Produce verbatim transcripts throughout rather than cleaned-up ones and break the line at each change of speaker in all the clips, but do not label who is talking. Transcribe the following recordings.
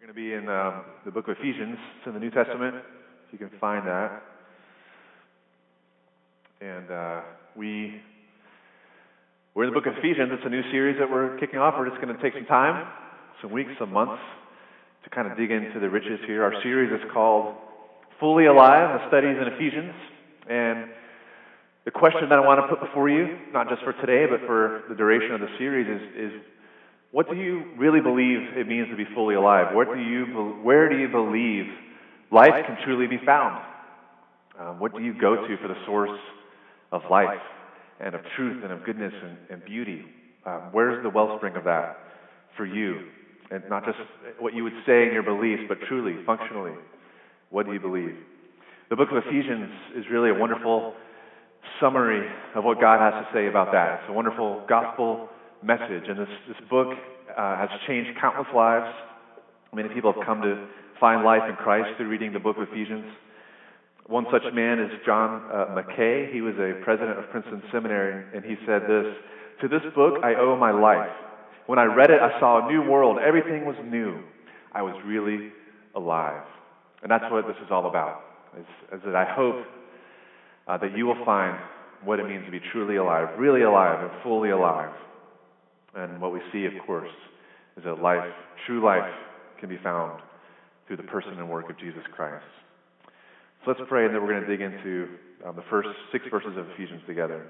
We're going to be in um, the book of Ephesians. It's in the New Testament, if you can find that. And uh, we, we're in the book of Ephesians. It's a new series that we're kicking off. We're just going to take some time, some weeks, some months, to kind of dig into the riches here. Our series is called Fully Alive, the Studies in Ephesians. And the question that I want to put before you, not just for today, but for the duration of the series, is, is what do you really believe it means to be fully alive? What do you, where do you believe life can truly be found? Um, what do you go to for the source of life and of truth and of goodness and, and beauty? Um, where's the wellspring of that for you? And not just what you would say in your beliefs, but truly, functionally, what do you believe? The book of Ephesians is really a wonderful summary of what God has to say about that. It's a wonderful gospel message, and this, this book uh, has changed countless lives. Many people have come to find life in Christ through reading the book of Ephesians. One such man is John uh, McKay. He was a president of Princeton Seminary, and he said this: "To this book I owe my life. When I read it, I saw a new world. Everything was new. I was really alive." And that's what this is all about, is, is that I hope uh, that you will find what it means to be truly alive, really alive, and fully alive. And what we see, of course, is that life, true life, can be found through the person and work of Jesus Christ. So let's pray, and then we're going to dig into um, the first six verses of Ephesians together.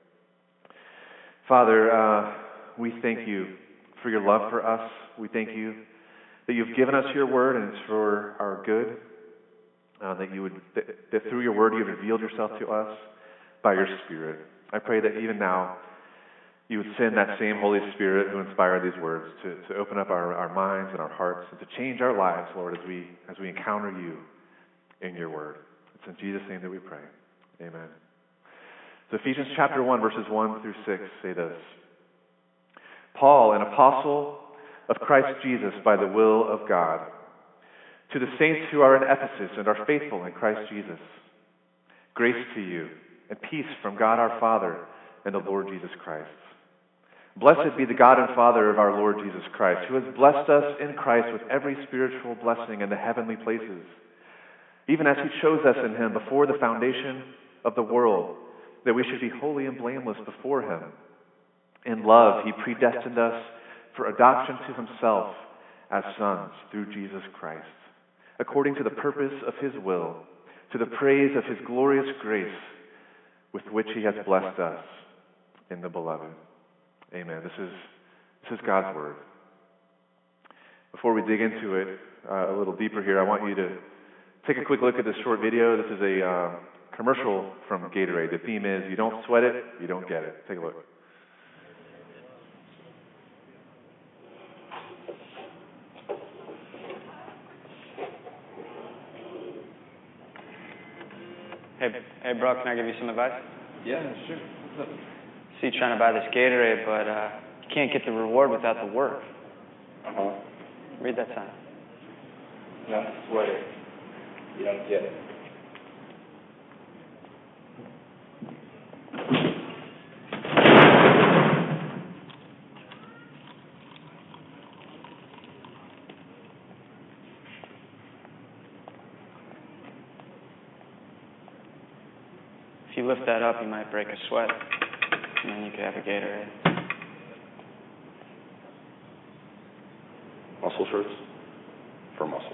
Father, uh, we thank you for your love for us. We thank you that you've given us your word, and it's for our good. Uh, that you would, that, that through your word you have revealed yourself to us by your Spirit. I pray that even now you would send that same Holy Spirit who inspired these words to, to open up our, our minds and our hearts and to change our lives, Lord, as we as we encounter you in your word. It's in Jesus' name that we pray. Amen. So Ephesians chapter one, verses one through six say this: "Paul, an apostle of Christ Jesus by the will of God, to the saints who are in Ephesus and are faithful in Christ Jesus, grace to you and peace from God our Father and the Lord Jesus Christ. Blessed be the God and Father of our Lord Jesus Christ, who has blessed us in Christ with every spiritual blessing in the heavenly places, even as he chose us in him before the foundation of the world, that we should be holy and blameless before him. In love, he predestined us for adoption to himself as sons through Jesus Christ, according to the purpose of his will, to the praise of his glorious grace, with which he has blessed us in the beloved." Amen. This is this is God's word. Before we dig into it uh, a little deeper here, I want you to take a quick look at this short video. This is a uh, commercial from Gatorade. The theme is, "You don't sweat it, you don't get it." Take a look.
Hey, hey, bro, can I give you some advice?
Yeah, sure. What's up?
See you trying to buy this Gatorade, but uh, you can't get the reward without the work.
Uh-huh.
Read that sign.
Not sweat it. You don't get it.
If you lift that up, you might break a sweat, and then you could have a Gatorade.
Muscle shirts for muscles.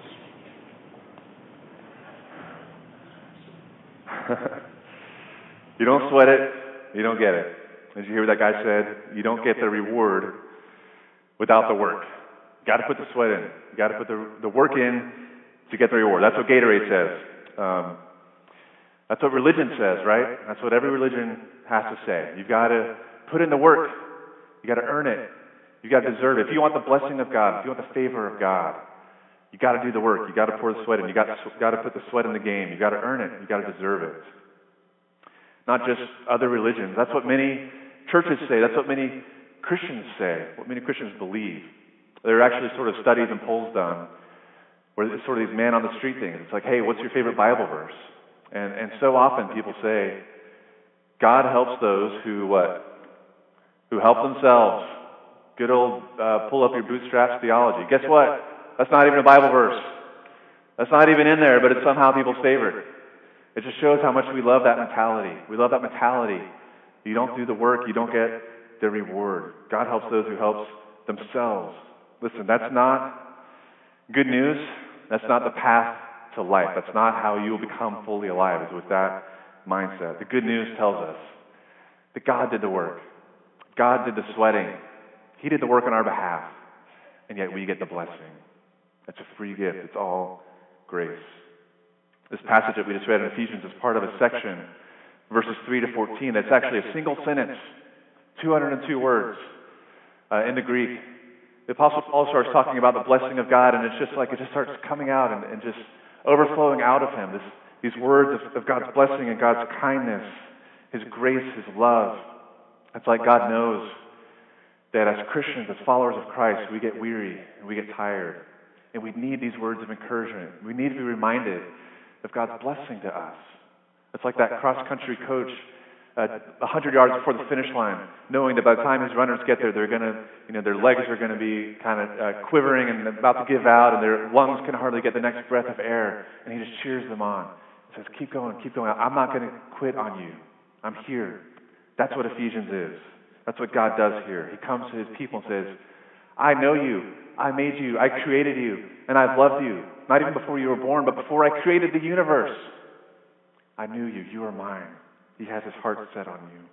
You don't sweat it, you don't get it. As you hear what that guy said, you don't get the reward without the work. You got to put the sweat in. You got to put the, the work in to get the reward. That's what Gatorade says. Um, That's what religion says, right? That's what every religion has to say. You've got to put in the work. You've got to earn it. You've got to deserve it. If you want the blessing of God, if you want the favor of God, you've got to do the work. You've got to pour the sweat in. You've got to, got to put the sweat in the game. You've got to earn it. You've got to deserve it. Not just other religions. That's what many churches say. That's what many Christians say, what many Christians believe. There are actually sort of studies and polls done where it's sort of these man on the street things. It's like, hey, what's your favorite Bible verse? And and so often people say, God helps those who what? Who help themselves. Good old uh, pull up your bootstraps theology. Guess what? That's not even a Bible verse. That's not even in there, but it's somehow people's favorite. It just shows how much we love that mentality. We love that mentality. You don't do the work, you don't get the reward. God helps those who help themselves. Listen, that's not good news. That's not the path to life. That's not how you will become fully alive, is with that mindset. The good news tells us that God did the work. God did the sweating. He did the work on our behalf. And yet we get the blessing. It's a free gift. It's all grace. This passage that we just read in Ephesians is part of a section, verses three to fourteen, that's actually a single sentence, two hundred two words uh, in the Greek. The Apostle Paul starts talking about the blessing of God, and it's just like it just starts coming out and, and just overflowing out of him. This, these words of, of God's blessing and God's kindness, His grace, His love. It's like God knows that as Christians, as followers of Christ, we get weary and we get tired. And we need these words of encouragement. We need to be reminded of God's blessing to us. It's like that cross-country coach uh, one hundred yards before the finish line, knowing that by the time his runners get there, they're going to, you know, their legs are going to be kind of uh, quivering and about to give out, and their lungs can hardly get the next breath of air. And he just cheers them on. He says, keep going, keep going. I'm not going to quit on you. I'm here. That's what Ephesians is. That's what God does here. He comes to His people and says, I know you. I made you. I created you. And I've loved you. Not even before you were born, but before I created the universe. I knew you. You are mine. He has His heart set on you.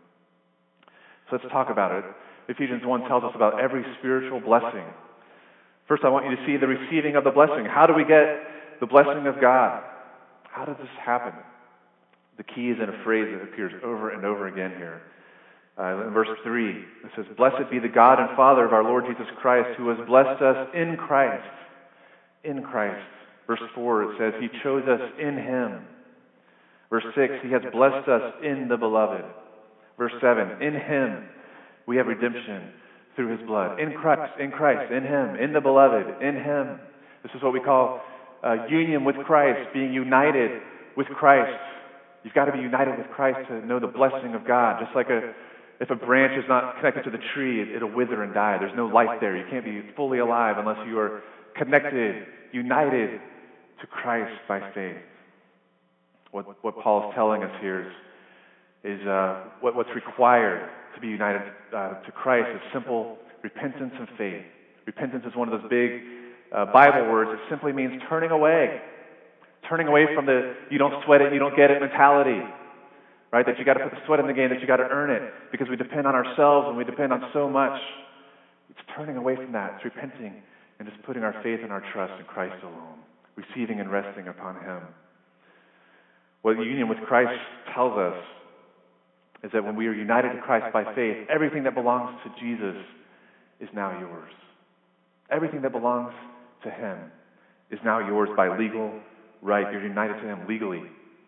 So let's talk about it. Ephesians one tells us about every spiritual blessing. First, I want you to see the receiving of the blessing. How do we get the blessing of God? How does this happen? The key is in a phrase that appears over and over again here. Uh, in verse three, it says, Blessed be the God and Father of our Lord Jesus Christ, who has blessed us in Christ. In Christ. Verse four, it says, He chose us in Him. Verse six, He has blessed us in the Beloved. Verse seven, in Him we have redemption through His blood. In Christ, in Christ, in Him, in the Beloved, in Him. This is what we call uh, union with Christ, being united with Christ. You've got to be united with Christ to know the blessing of God. Just like a If a branch is not connected to the tree, it, it'll wither and die. There's no life there. You can't be fully alive unless you are connected, united to Christ by faith. What, what Paul is telling us here is, is uh, what, what's required to be united uh, to Christ is simple repentance and faith. Repentance is one of those big uh, Bible words. It simply means turning away. Turning away from the you don't sweat it, you don't get it mentality. Right, that you got to put the sweat in the game, that you got to earn it, because we depend on ourselves and we depend on so much. It's turning away from that. It's repenting and just putting our faith and our trust in Christ alone, receiving and resting upon Him. What union with Christ tells us is that when we are united to Christ by faith, everything that belongs to Jesus is now yours. Everything that belongs to Him is now yours by legal right. You're united to Him legally.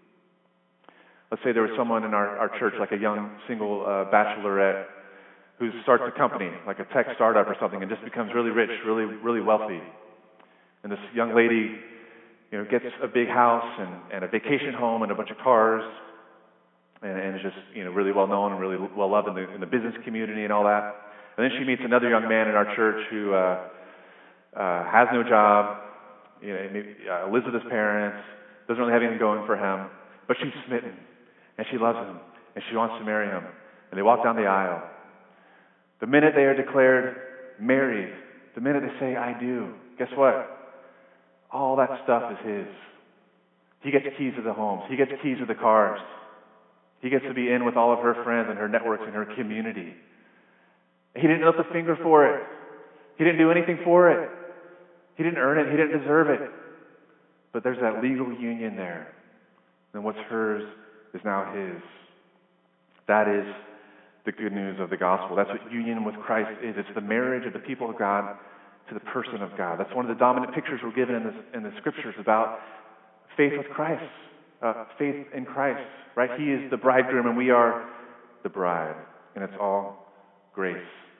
Let's say there was someone in our, our church, like a young single uh, bachelorette, who starts a company, like a tech startup or something, and just becomes really rich, really, really wealthy. And this young lady, you know, gets a big house and, and a vacation home and a bunch of cars, and, and is just, you know, really well known and really well loved in the, in the business community and all that. And then she meets another young man in our church who uh, uh, has no job, you know, maybe, uh, lives with his parents, doesn't really have anything going for him, but she's smitten. And she loves him, and she wants to marry him. And they walk down the aisle. The minute they are declared married, the minute they say, I do, guess what? All that stuff is his. He gets keys to the homes. He gets keys to the cars. He gets to be in with all of her friends and her networks and her community. He didn't lift a finger for it. He didn't do anything for it. He didn't earn it. He didn't deserve it. But there's that legal union there. And what's hers is now His. That is the good news of the gospel. That's what union with Christ is. It's the marriage of the people of God to the person of God. That's one of the dominant pictures we're given in, this, in the Scriptures about faith with Christ, uh, faith in Christ. Right? He is the bridegroom, and we are the bride, and it's all grace.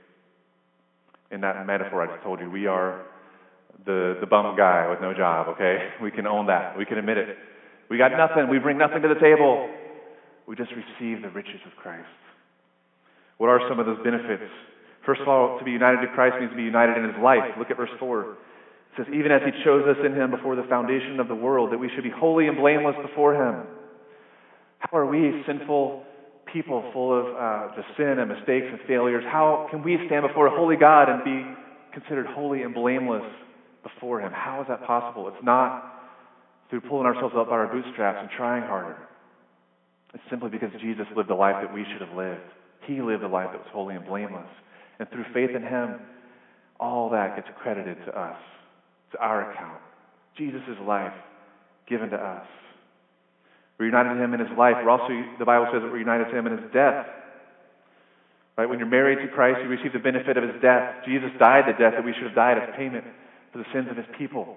In that metaphor I just told you, we are the the bum guy with no job. Okay, we can own that. We can admit it. We got nothing. We bring nothing to the table. We just receive the riches of Christ. What are some of those benefits? First of all, to be united to Christ means to be united in His life. Look at verse four. It says, even as he chose us in him before the foundation of the world, that we should be holy and blameless before him. How are we, sinful people full of uh, just sin and mistakes and failures, how can we stand before a holy God and be considered holy and blameless before him? How is that possible? It's not through pulling ourselves up by our bootstraps and trying harder. It's simply because Jesus lived the life that we should have lived. He lived a life that was holy and blameless. And through faith in him, all that gets credited to us. It's our account. Jesus' life given to us. We're united to him in his life. We're also, the Bible says that we're united to him in his death. Right? When you're married to Christ, you receive the benefit of his death. Jesus died the death that we should have died as payment for the sins of his people.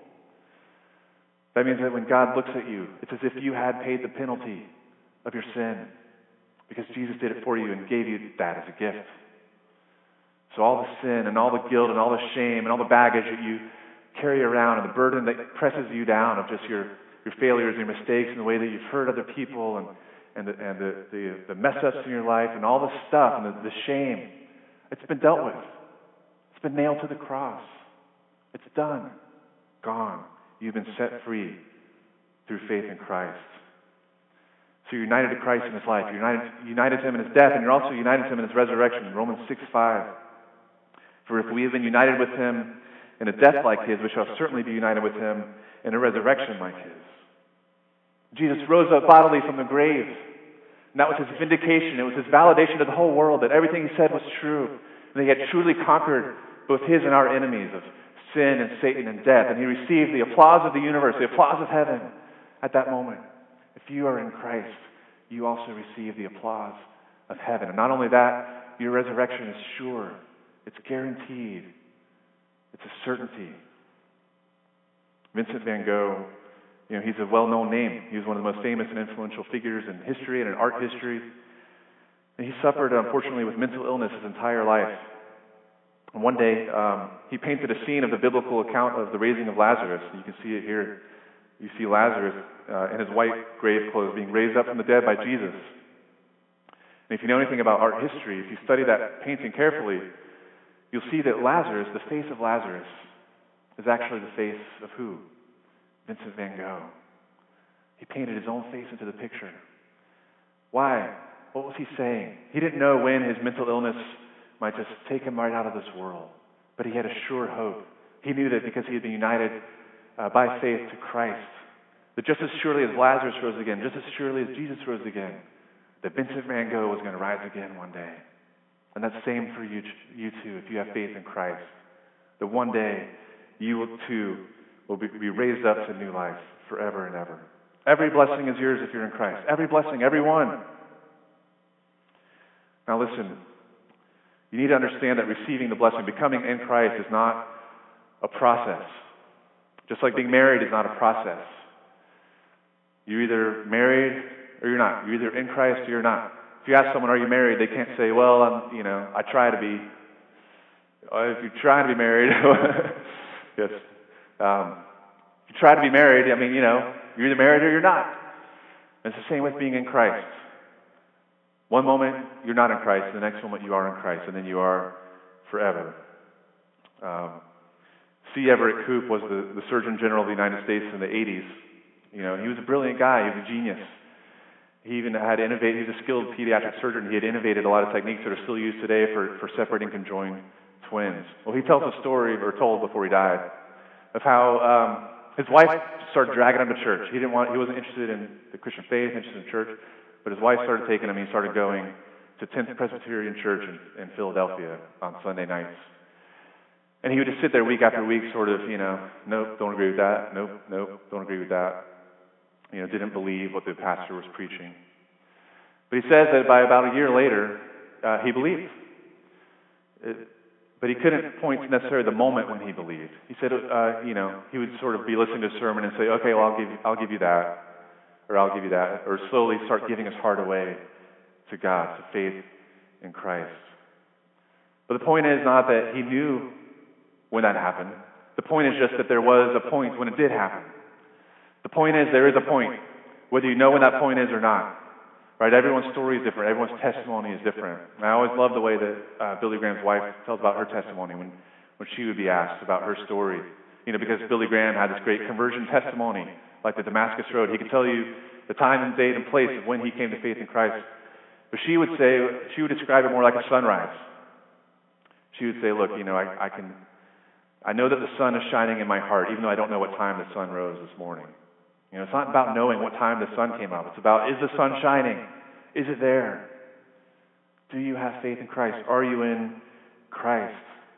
That means that when God looks at you, it's as if you had paid the penalty of your sin, because Jesus did it for you and gave you that as a gift. So all the sin and all the guilt and all the shame and all the baggage that you carry around and the burden that presses you down of just your, your failures and your mistakes and the way that you've hurt other people and, and, the, and the, the, the mess-ups in your life and all the stuff and the, the shame, it's been dealt with. It's been nailed to the cross. It's done. Gone. You've been set free through faith in Christ. So you're united to Christ in his life. You're united, united to him in his death, and you're also united to him in his resurrection. Romans six five. For if we have been united with him in a death like his, we shall certainly be united with him in a resurrection like his. Jesus rose up bodily from the grave. And that was his vindication. It was his validation to the whole world that everything he said was true. And that he had truly conquered both his and our enemies of sin and Satan and death. And he received the applause of the universe, the applause of heaven at that moment. If you are in Christ, you also receive the applause of heaven. And not only that, your resurrection is sure. It's guaranteed. It's a certainty. Vincent van Gogh, you know, he's a well-known name. He was one of the most famous and influential figures in history and in art history. And he suffered, unfortunately, with mental illness his entire life. And one day, um, he painted a scene of the biblical account of the raising of Lazarus. You can see it here. You see Lazarus uh, in his white grave clothes being raised up from the dead by Jesus. And if you know anything about art history, if you study that painting carefully, you'll see that Lazarus, the face of Lazarus, is actually the face of who? Vincent van Gogh. He painted his own face into the picture. Why? What was he saying? He didn't know when his mental illness might just take him right out of this world, but he had a sure hope. He knew that because he had been united uh, by faith to Christ, that just as surely as Lazarus rose again, just as surely as Jesus rose again, that Vincent van Gogh was going to rise again one day. And that's the same for you, you too, if you have faith in Christ. That one day, you will too will be, be raised up to new life forever and ever. Every blessing is yours if you're in Christ. Every blessing, every one. Now listen, you need to understand that receiving the blessing, becoming in Christ, is not a process. Just like being married is not a process. You're either married or you're not. You're either in Christ or you're not. If you ask someone, are you married? They can't say, well, I'm, you know, I try to be. Or if you're trying to be married, yes. Um, if you try to be married, I mean, you know, you're either married or you're not. And it's the same with being in Christ. One moment, you're not in Christ. The next moment, you are in Christ. And then you are forever. Um, C. Everett Koop was the, the Surgeon General of the United States in the eighties. You know, he was a brilliant guy. He was a genius. He even had innovated, he's a skilled pediatric surgeon. He had innovated a lot of techniques that are still used today for, for separating conjoined twins. Well, he tells a story, or told before he died, of how um, his wife started dragging him to church. He didn't want, he wasn't interested in the Christian faith, interested in church, but his wife started taking him. He started going to tenth Presbyterian Church in, in Philadelphia on Sunday nights. And he would just sit there week after week, sort of, you know, nope, don't agree with that, nope, nope, don't agree with that. You know, didn't believe what the pastor was preaching. But he says that by about a year later, uh, he believed. It, but he couldn't point to necessarily the moment when he believed. He said, uh, you know, he would sort of be listening to a sermon and say, okay, well, I'll give you, I'll give you that, or I'll give you that, or slowly start giving his heart away to God, to faith in Christ. But the point is not that he knew when that happened. The point is just that there was a point when it did happen. The point is, there is a point, whether you know when that point is or not. Right? Everyone's story is different. Everyone's testimony is different. And I always love the way that uh, Billy Graham's wife tells about her testimony when, when she would be asked about her story. You know, because Billy Graham had this great conversion testimony, like the Damascus Road. He could tell you the time and date and place of when he came to faith in Christ. But she would say, she would describe it more like a sunrise. She would say, look, you know, I, I can, I know that the sun is shining in my heart, even though I don't know what time the sun rose this morning. You know, it's not about knowing what time the sun came up. It's about, is the sun shining? Is it there? Do you have faith in Christ? Are you in Christ?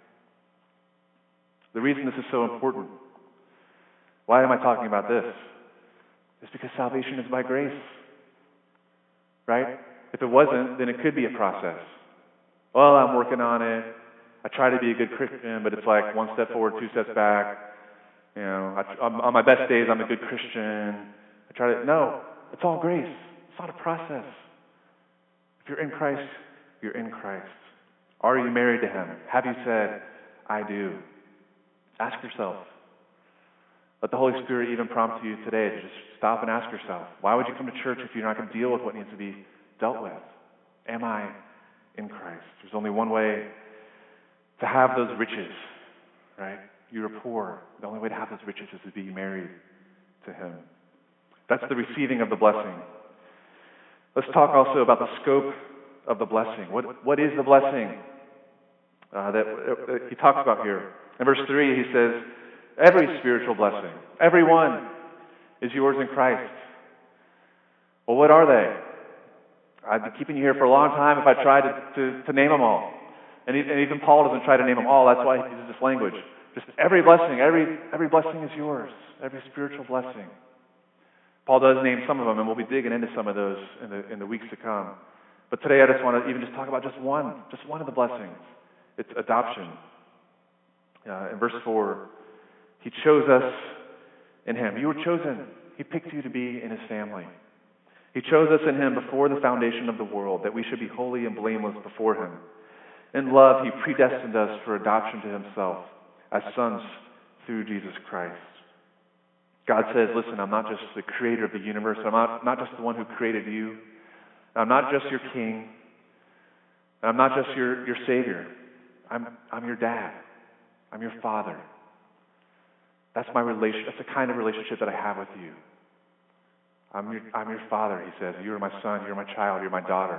The reason this is so important, why am I talking about this? It's because salvation is by grace. Right? If it wasn't, then it could be a process. Well, I'm working on it. I try to be a good Christian, but it's like one step forward, two steps back. You know, I, on my best days, I'm a good Christian. I try to, no, it's all grace. It's not a process. If you're in Christ, you're in Christ. Are you married to Him? Have you said, I do? Ask yourself. Let the Holy Spirit even prompt you today to just stop and ask yourself, why would you come to church if you're not going to deal with what needs to be dealt with? Am I in Christ? There's only one way to have those riches, right? You're poor. The only way to have those riches is to be married to Him. That's the receiving of the blessing. Let's talk also about the scope of the blessing. What What is the blessing uh, that, that he talks about here? In verse three, he says, every spiritual blessing, every one is yours in Christ. Well, what are they? I'd be keeping you here for a long time if I tried to, to, to name them all. And even Paul doesn't try to name them all. That's why he uses this language. Just every blessing, every every blessing is yours. Every spiritual blessing. Paul does name some of them, and we'll be digging into some of those in the in the weeks to come. But today I just want to even just talk about just one, just one of the blessings. It's adoption. Uh, in verse four, He chose us in Him. You were chosen. He picked you to be in His family. He chose us in Him before the foundation of the world, that we should be holy and blameless before Him. In love, He predestined us for adoption to Himself as sons through Jesus Christ. God says, listen, I'm not just the creator of the universe. I'm not, not just the one who created you. I'm not just your king. I'm not just your, your savior. I'm, I'm your dad. I'm your father. That's my relation. That's the kind of relationship that I have with you. I'm your, I'm your father, He says. You're my son. You're my child. You're my daughter.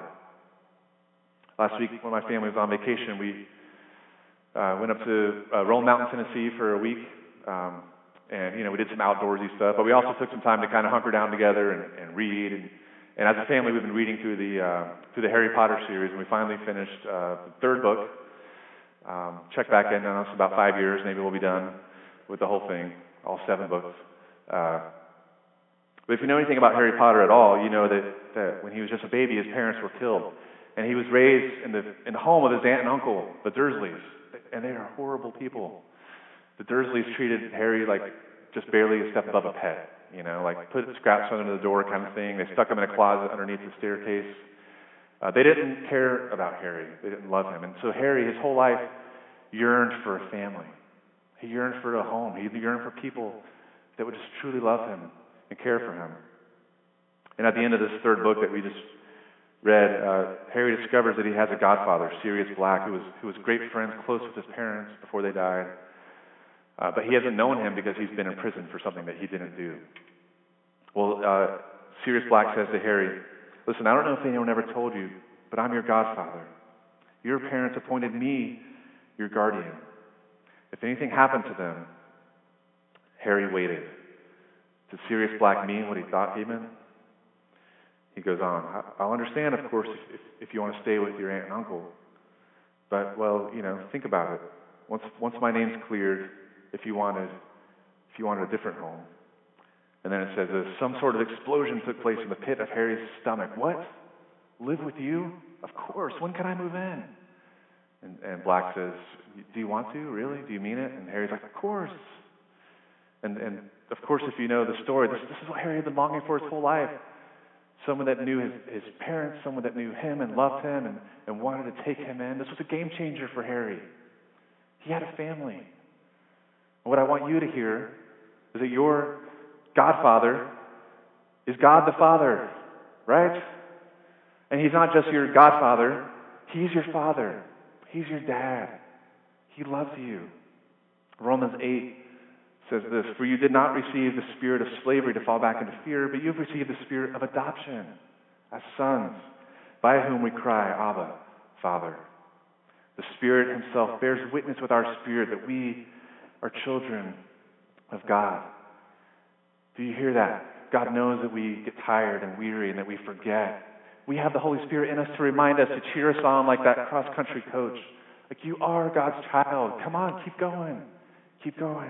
Last week, when my family was on vacation, we uh, went up to uh, Roll Mountain, Tennessee for a week. Um, and, you know, we did some outdoorsy stuff. But we also took some time to kind of hunker down together and, and read. And, and as a family, we've been reading through the uh, through the Harry Potter series. And we finally finished uh, the third book. Um, check back in on us about five years. Maybe we'll be done with the whole thing, all seven books. Uh, but if you know anything about Harry Potter at all, you know that, that when he was just a baby, his parents were killed. And he was raised in the in the home of his aunt and uncle, the Dursleys. And they are horrible people. The Dursleys treated Harry like just barely a step above a pet. You know, like put scraps under the door kind of thing. They stuck him in a closet underneath the staircase. Uh, they didn't care about Harry. They didn't love him. And so Harry, his whole life, yearned for a family. He yearned for a home. He yearned for people that would just truly love him and care for him. And at the end of this third book that we just read, uh, Harry discovers that he has a godfather, Sirius Black, who was who was great friends, close with his parents before they died. Uh, but he hasn't known him because he's been in prison for something that he didn't do. Well, uh, Sirius Black says to Harry, listen, I don't know if anyone ever told you, but I'm your godfather. Your parents appointed me your guardian. If anything happened to them, Harry waited. Did Sirius Black mean what he thought he meant? He goes on, I'll understand, of course, if, if you want to stay with your aunt and uncle. But, well, you know, think about it. Once once my name's cleared, if you wanted, if you wanted a different home. And then it says uh, some sort of explosion took place in the pit of Harry's stomach. What? Live with you? Of course. When can I move in? And, and Black says, do you want to? Really? Do you mean it? And Harry's like, of course. And, and of course, if you know the story, this, this is what Harry had been longing for his whole life. Someone that knew his, his parents, someone that knew him and loved him and, and wanted to take him in. This was a game changer for Harry. He had a family. And what I want you to hear is that your godfather is God the Father, right? And He's not just your godfather, He's your father. He's your dad. He loves you. Romans eight says this, "For you did not receive the spirit of slavery to fall back into fear, but you have received the spirit of adoption as sons, by whom we cry, Abba, Father." The Spirit himself bears witness with our spirit that we are children of God. Do you hear that? God knows that we get tired and weary and that we forget. We have the Holy Spirit in us to remind us, to cheer us on like that cross-country coach. Like, you are God's child. Come on, keep going. Keep going.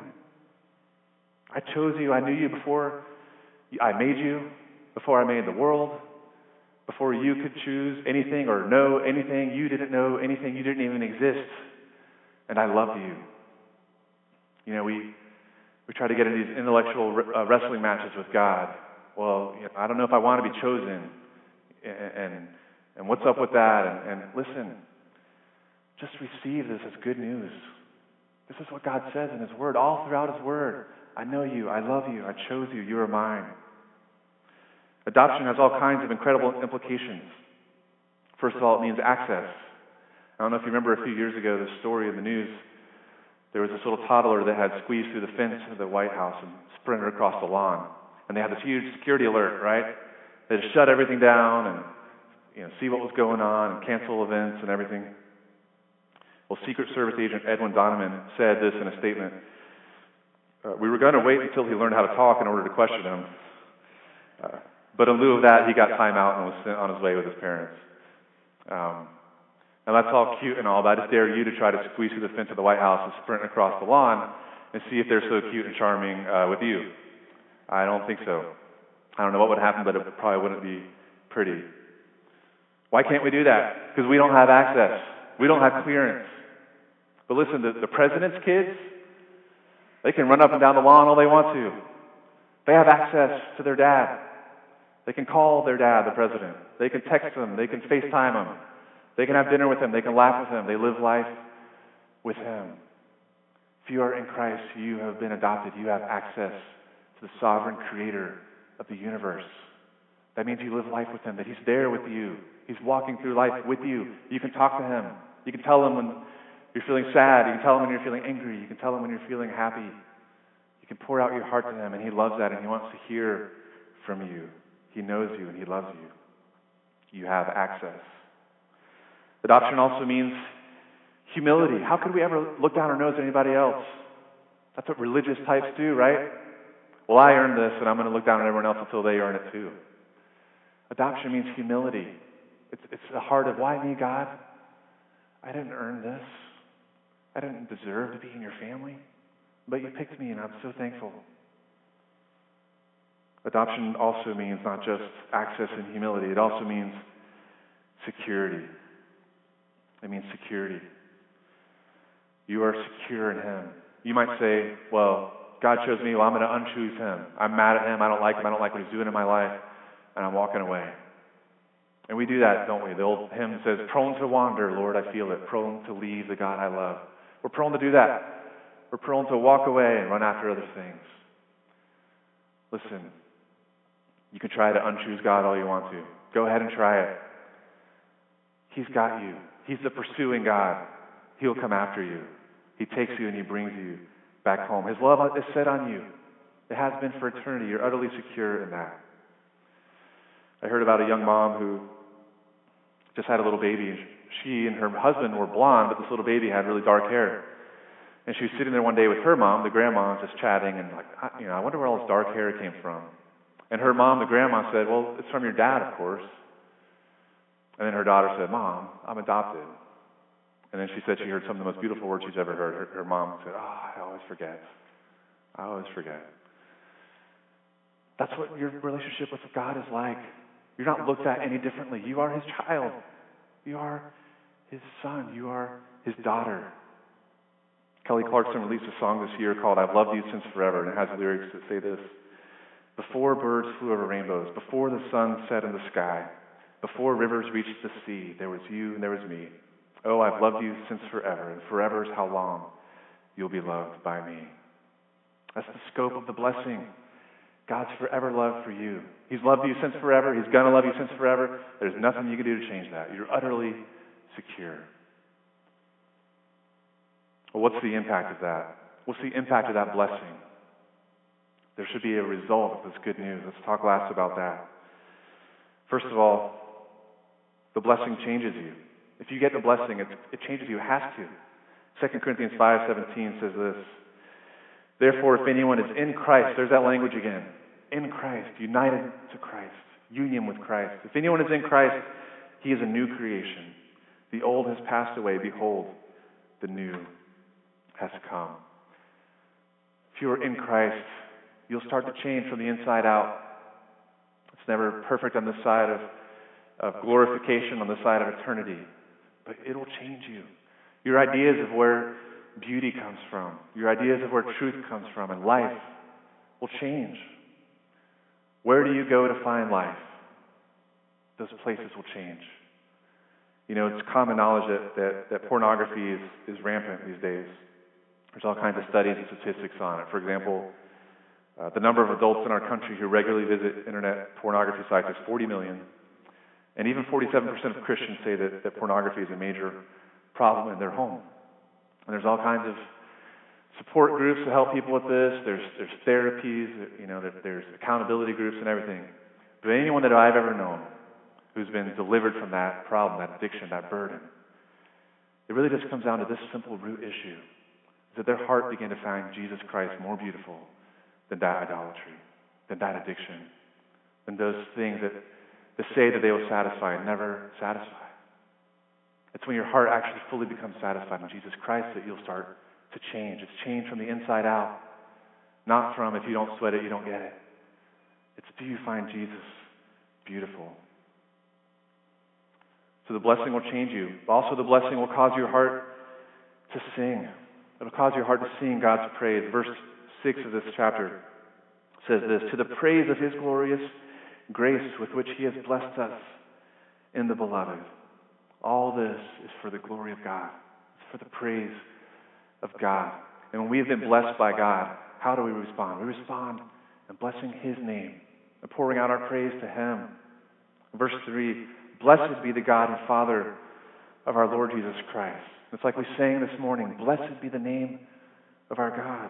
I chose you. I knew you before I made you, before I made the world, before you could choose anything or know anything. You didn't know anything. You didn't even exist. And I loved you. You know, we we try to get into these intellectual uh, wrestling matches with God. Well, you know, I don't know if I want to be chosen. And and, and what's up with that? And, and listen, just receive this as good news. This is what God says in his word, all throughout his word. I know you. I love you. I chose you. You are mine. Adoption has all kinds of incredible implications. First of all, it means access. I don't know if you remember a few years ago the story in the news. There was this little toddler that had squeezed through the fence of the White House and sprinted across the lawn. And they had this huge security alert, right? They just shut everything down and, you know, see what was going on and cancel events and everything. Well, Secret Service agent Edwin Donovan said this in a statement. Uh, we were going to wait until he learned how to talk in order to question him. Uh, but in lieu of that, he got time out and was sent on his way with his parents. Um, now, that's all cute and all, but I just dare you to try to squeeze through the fence of the White House and sprint across the lawn and see if they're so cute and charming uh, with you. I don't think so. I don't know what would happen, but it probably wouldn't be pretty. Why can't we do that? Because we don't have access. We don't have clearance. But listen, the, the president's kids, they can run up and down the lawn all they want to. They have access to their dad. They can call their dad, the president. They can text him. They can FaceTime him. They can have dinner with him. They can laugh with him. They live life with him. If you are in Christ, you have been adopted. You have access to the sovereign creator of the universe. That means you live life with him, that he's there with you. He's walking through life with you. You can talk to him. You can tell him when you're feeling sad. You can tell him when you're feeling angry. You can tell him when you're feeling happy. You can pour out your heart to him, and he loves that, and he wants to hear from you. He knows you, and he loves you. You have access. Adoption also means humility. How could we ever look down our nose at anybody else? That's what religious types do, right? Well, I earned this, and I'm going to look down at everyone else until they earn it too. Adoption means humility. It's, it's the heart of, why me, God? I didn't earn this. I didn't deserve to be in your family, but you picked me, and I'm so thankful. Adoption also means not just access and humility. It also means security. It means security. You are secure in him. You might say, well, God chose me, well, I'm going to unchoose him. I'm mad at him. I don't like him. I don't like what he's doing in my life, and I'm walking away. And we do that, don't we? The old hymn says, prone to wander, Lord, I feel it. Prone to leave the God I love. We're prone to do that. We're prone to walk away and run after other things. Listen, you can try to unchoose God all you want to. Go ahead and try it. He's got you. He's the pursuing God. He'll come after you. He takes you and he brings you back home. His love is set on you. It has been for eternity. You're utterly secure in that. I heard about a young mom who just had a little baby. She and her husband were blonde, but this little baby had really dark hair. And she was sitting there one day with her mom, the grandma, just chatting, and like, I, you know, I wonder where all this dark hair came from. And her mom, the grandma, said, well, it's from your dad, of course. And then her daughter said, Mom, I'm adopted. And then she said she heard some of the most beautiful words she's ever heard. Her, her mom said, oh, I always forget. I always forget. That's what your relationship with God is like. You're not looked at any differently. You are his child. You are his son. You are his daughter. Kelly Clarkson released a song this year called I've Loved You Since Forever, and it has lyrics that say this. Before birds flew over rainbows, before the sun set in the sky, before rivers reached the sea, there was you and there was me. Oh, I've loved you since forever, and forever is how long you'll be loved by me. That's the scope of the blessing. God's forever love for you. He's loved you since forever. He's going to love you since forever. There's nothing you can do to change that. You're utterly secure. Well, what's the impact of that? What's the impact of that blessing? There should be a result of this good news. Let's talk last about that. First of all, the blessing changes you. If you get the blessing, it, it changes you. It has to. Second Corinthians five seventeen says this, therefore, if anyone is in Christ, there's that language again, in Christ, united to Christ, union with Christ. If anyone is in Christ, he is a new creation. The old has passed away. Behold, the new has come. If you are in Christ, you'll start to change from the inside out. It's never perfect on this side of, of glorification, on the side of eternity, but it'll change you. Your ideas of where beauty comes from, your ideas of where truth comes from, and life will change. Where do you go to find life? Those places will change. You know, it's common knowledge that, that, that pornography is, is rampant these days. There's all kinds of studies and statistics on it. For example, uh, the number of adults in our country who regularly visit internet pornography sites is forty million. And even forty-seven percent of Christians say that, that pornography is a major problem in their home. And there's all kinds of support groups to help people with this. There's there's therapies, you know, there's accountability groups and everything. But anyone that I've ever known who's been delivered from that problem, that addiction, that burden, it really just comes down to this simple root issue, that their heart began to find Jesus Christ more beautiful than that idolatry, than that addiction, than those things that, that say that they will satisfy and never satisfy. It's when your heart actually fully becomes satisfied in Jesus Christ that you'll start to change. It's change from the inside out, not from if you don't sweat it, you don't get it. It's do you find Jesus beautiful? So the blessing will change you. Also, the blessing will cause your heart to sing. It'll cause your heart to sing God's praise. Verse six of this chapter says this, to the praise of his glorious grace with which he has blessed us in the beloved. All this is for the glory of God. It's for the praise of God. And when we have been blessed by God, how do we respond? We respond in blessing his name and pouring out our praise to him. Verse three, blessed be the God and Father of our Lord Jesus Christ. It's like we sang this morning, blessed be the name of our God.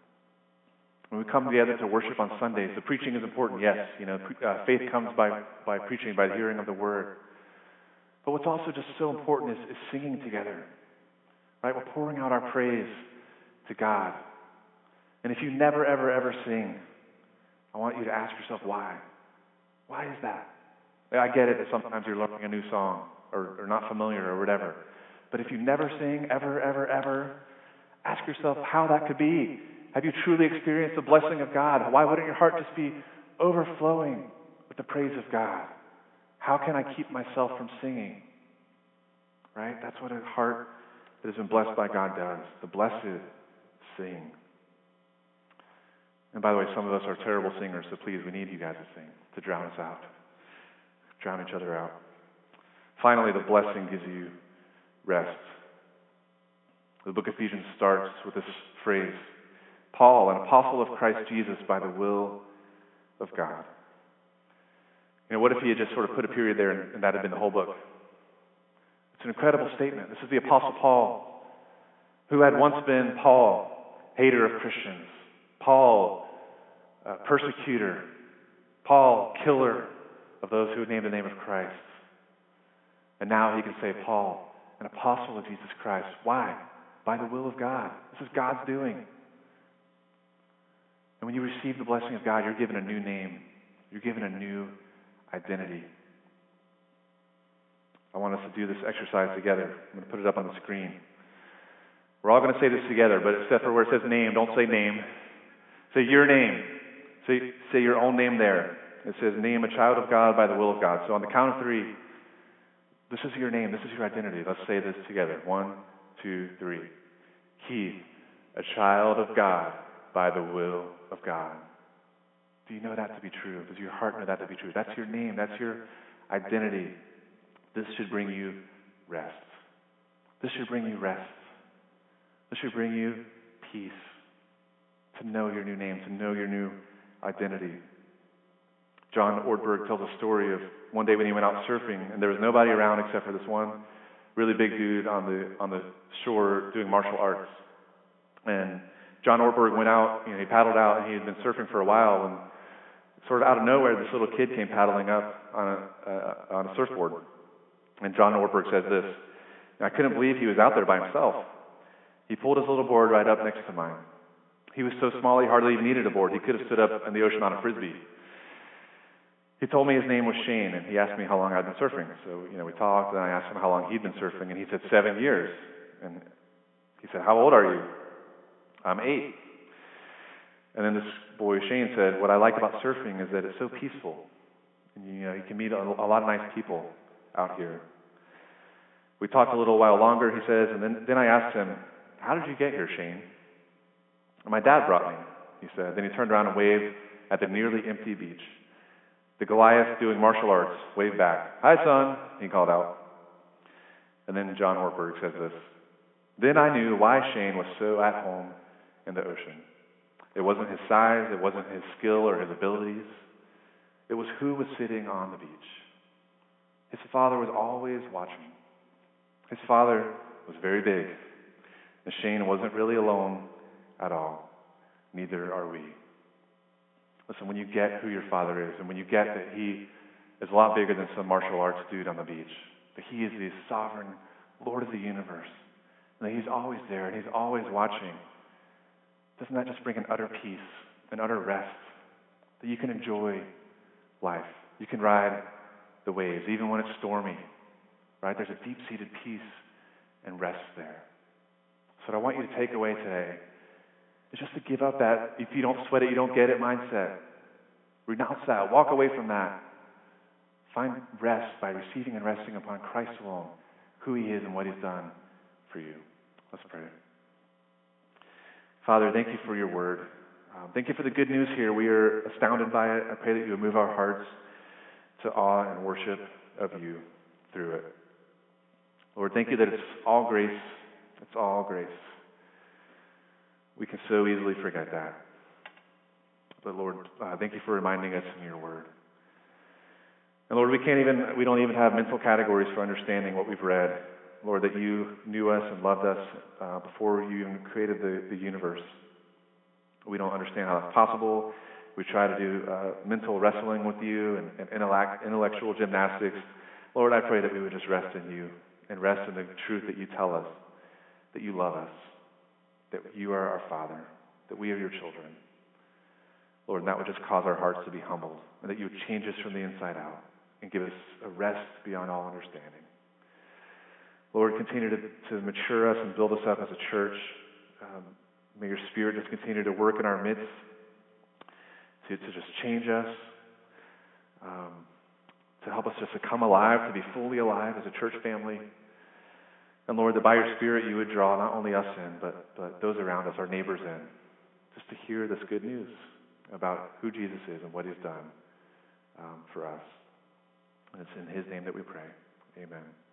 When we come together to worship on Sundays, the preaching is important, yes. You know, uh, faith comes by, by preaching, by the hearing of the word. But what's also just so important is, is singing together. Right? We're pouring out our praise to God. And if you never, ever, ever sing, I want you to ask yourself why. Why is that? I get it that sometimes you're learning a new song or, or not familiar or whatever. But if you never sing, ever, ever, ever, ask yourself how that could be. Have you truly experienced the blessing of God? Why wouldn't your heart just be overflowing with the praise of God? How can I keep myself from singing? Right? That's what a heart that has been blessed by God does. The blessed sing. And by the way, some of us are terrible singers, so please, we need you guys to sing, to drown us out. Drown each other out. Finally, the blessing gives you rest. The book of Ephesians starts with this phrase, Paul, an apostle of Christ Jesus by the will of God. You know, what if he had just sort of put a period there and, and that had been the whole book? It's an incredible statement. This is the Apostle Paul, who had once been Paul, hater of Christians, Paul, uh, persecutor, Paul, killer of those who would name the name of Christ. And now he can say, Paul, an apostle of Jesus Christ. Why? By the will of God. This is God's doing. And when you receive the blessing of God, you're given a new name. You're given a new identity. I want us to do this exercise together. I'm going to put it up on the screen. We're all going to say this together, but except for where it says name, don't say name. Say your name. Say, say your own name there. It says name a child of God by the will of God. So on the count of three, this is your name. This is your identity. Let's say this together. One, two, three. Keith, a child of God by the will of God. Do you know that to be true? Does your heart know that to be true? That's your name. That's your identity. This should bring you rest. This should bring you rest. This should bring you peace. To know your new name, to know your new identity. John Ortberg tells a story of one day when he went out surfing and there was nobody around except for this one really big dude on the on the shore doing martial arts. And John Ortberg went out, you know, he paddled out, and he had been surfing for a while, and sort of out of nowhere, this little kid came paddling up on a, uh, on a surfboard. And John Ortberg says this, I couldn't believe he was out there by himself. He pulled his little board right up next to mine. He was so small he hardly even needed a board. He could have stood up in the ocean on a Frisbee. He told me his name was Shane, and he asked me how long I'd been surfing. So, you know, we talked, and I asked him how long he'd been surfing, and he said seven years. And he said, how old are you? I'm eight. And then this boy, Shane, said, what I like about surfing is that it's so peaceful. And, you know, you can meet a, a lot of nice people out here. We talked a little while longer, he says, and then, then I asked him, how did you get here, Shane? My dad brought me, he said. Then he turned around and waved at the nearly empty beach. The Goliath doing martial arts waved back. Hi, son, he called out. And then John Ortberg says this. Then I knew why Shane was so at home in the ocean. It wasn't his size, it wasn't his skill or his abilities. It was who was sitting on the beach. His father was always watching. His father was very big, and Shane wasn't really alone at all. Neither are we. Listen, when you get who your father is, and when you get that he is a lot bigger than some martial arts dude on the beach, that he is the sovereign Lord of the universe, and that he's always there, and he's always watching, doesn't that just bring an utter peace, an utter rest, that you can enjoy life? You can ride the waves, even when it's stormy, right? There's a deep-seated peace and rest there. So what I want you to take away today is just to give up that if you don't sweat it, you don't get it mindset. Renounce that. Walk away from that. Find rest by receiving and resting upon Christ alone, who he is and what he's done for you. Let's pray. Father, thank you for your word. Um, thank you for the good news here. We are astounded by it. I pray that you would move our hearts to awe and worship of you through it. Lord, thank you that it's all grace. It's all grace. We can so easily forget that. But Lord, uh, thank you for reminding us in your word. And Lord, we can't even, we don't even have mental categories for understanding what we've read. Lord, that you knew us and loved us uh, before you even created the, the universe. We don't understand how that's possible. We try to do uh, mental wrestling with you and, and intellect, intellectual gymnastics. Lord, I pray that we would just rest in you and rest in the truth that you tell us, that you love us, that you are our Father, that we are your children. Lord, and that would just cause our hearts to be humbled, and that you would change us from the inside out and give us a rest beyond all understanding. Lord, continue to, to mature us and build us up as a church. Um, may your Spirit just continue to work in our midst, to, to just change us, um, to help us just to come alive, to be fully alive as a church family. And Lord, that by your Spirit you would draw not only us in, but, but those around us, our neighbors in, just to hear this good news about who Jesus is and what he's done um, for us. And it's in his name that we pray. Amen.